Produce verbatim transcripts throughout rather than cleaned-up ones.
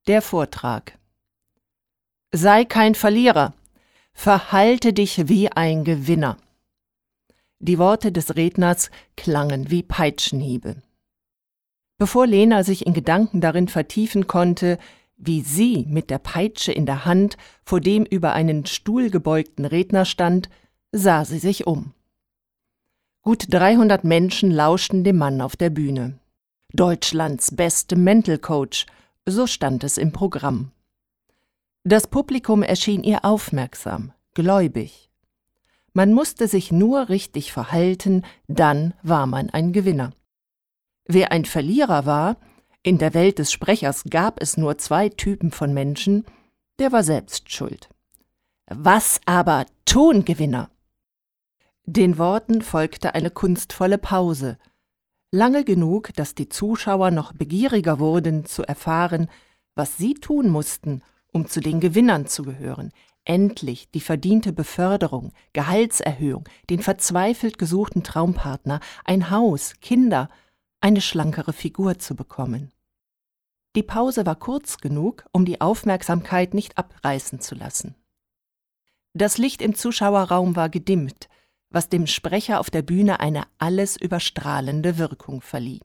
Der Vortrag. Sei kein Verlierer, verhalte dich wie ein Gewinner. Die Worte des Redners klangen wie Peitschenhiebe. Bevor Lena sich in Gedanken darin vertiefen konnte, wie sie mit der Peitsche in der Hand vor dem über einen Stuhl gebeugten Redner stand, sah sie sich um. Gut dreihundert Menschen lauschten dem Mann auf der Bühne. Deutschlands beste Mental Coach, so stand es im Programm. Das Publikum erschien ihr aufmerksam, gläubig. Man musste sich nur richtig verhalten, dann war man ein Gewinner. Wer ein Verlierer war, in der Welt des Sprechers gab es nur zwei Typen von Menschen, der war selbst schuld. Was aber tun, Gewinner? Den Worten folgte eine kunstvolle Pause, lange genug, dass die Zuschauer noch begieriger wurden, zu erfahren, was sie tun mussten, um zu den Gewinnern zu gehören, endlich die verdiente Beförderung, Gehaltserhöhung, den verzweifelt gesuchten Traumpartner, ein Haus, Kinder, eine schlankere Figur zu bekommen. Die Pause war kurz genug, um die Aufmerksamkeit nicht abreißen zu lassen. Das Licht im Zuschauerraum war gedimmt, was dem Sprecher auf der Bühne eine alles überstrahlende Wirkung verlieh.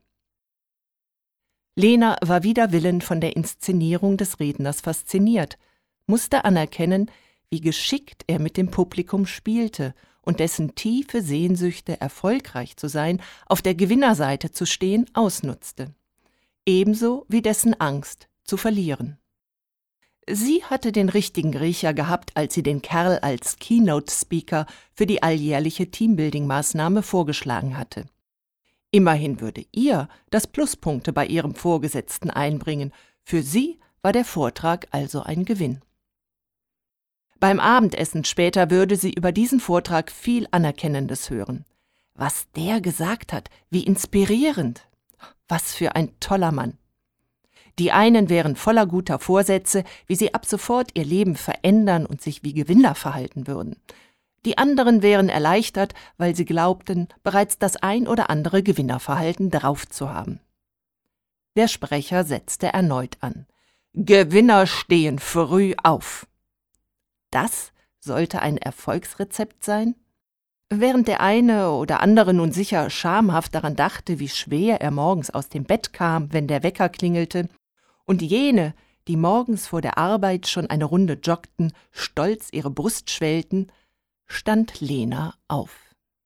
Lena war wider Willen von der Inszenierung des Redners fasziniert, musste anerkennen, wie geschickt er mit dem Publikum spielte und dessen tiefe Sehnsüchte, erfolgreich zu sein, auf der Gewinnerseite zu stehen, ausnutzte. Ebenso wie dessen Angst, zu verlieren. Sie hatte den richtigen Riecher gehabt, als sie den Kerl als Keynote-Speaker für die alljährliche Teambuilding-Maßnahme vorgeschlagen hatte. Immerhin würde ihr das Pluspunkte bei ihrem Vorgesetzten einbringen. Für sie war der Vortrag also ein Gewinn. Beim Abendessen später würde sie über diesen Vortrag viel Anerkennendes hören. Was der gesagt hat, wie inspirierend! Was für ein toller Mann! Die einen wären voller guter Vorsätze, wie sie ab sofort ihr Leben verändern und sich wie Gewinner verhalten würden. Die anderen wären erleichtert, weil sie glaubten, bereits das ein oder andere Gewinnerverhalten drauf zu haben. Der Sprecher setzte erneut an. Gewinner stehen früh auf. Das sollte ein Erfolgsrezept sein? Während der eine oder andere nun sicher schamhaft daran dachte, wie schwer er morgens aus dem Bett kam, wenn der Wecker klingelte, und jene, die morgens vor der Arbeit schon eine Runde joggten, stolz ihre Brust schwellten, stand Lena auf.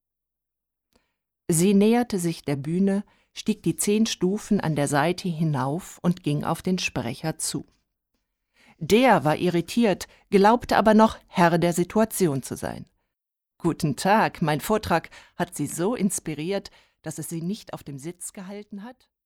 Sie näherte sich der Bühne, stieg die zehn Stufen an der Seite hinauf und ging auf den Sprecher zu. Der war irritiert, glaubte aber noch, Herr der Situation zu sein. »Guten Tag, mein Vortrag hat Sie so inspiriert, dass es Sie nicht auf dem Sitz gehalten hat?«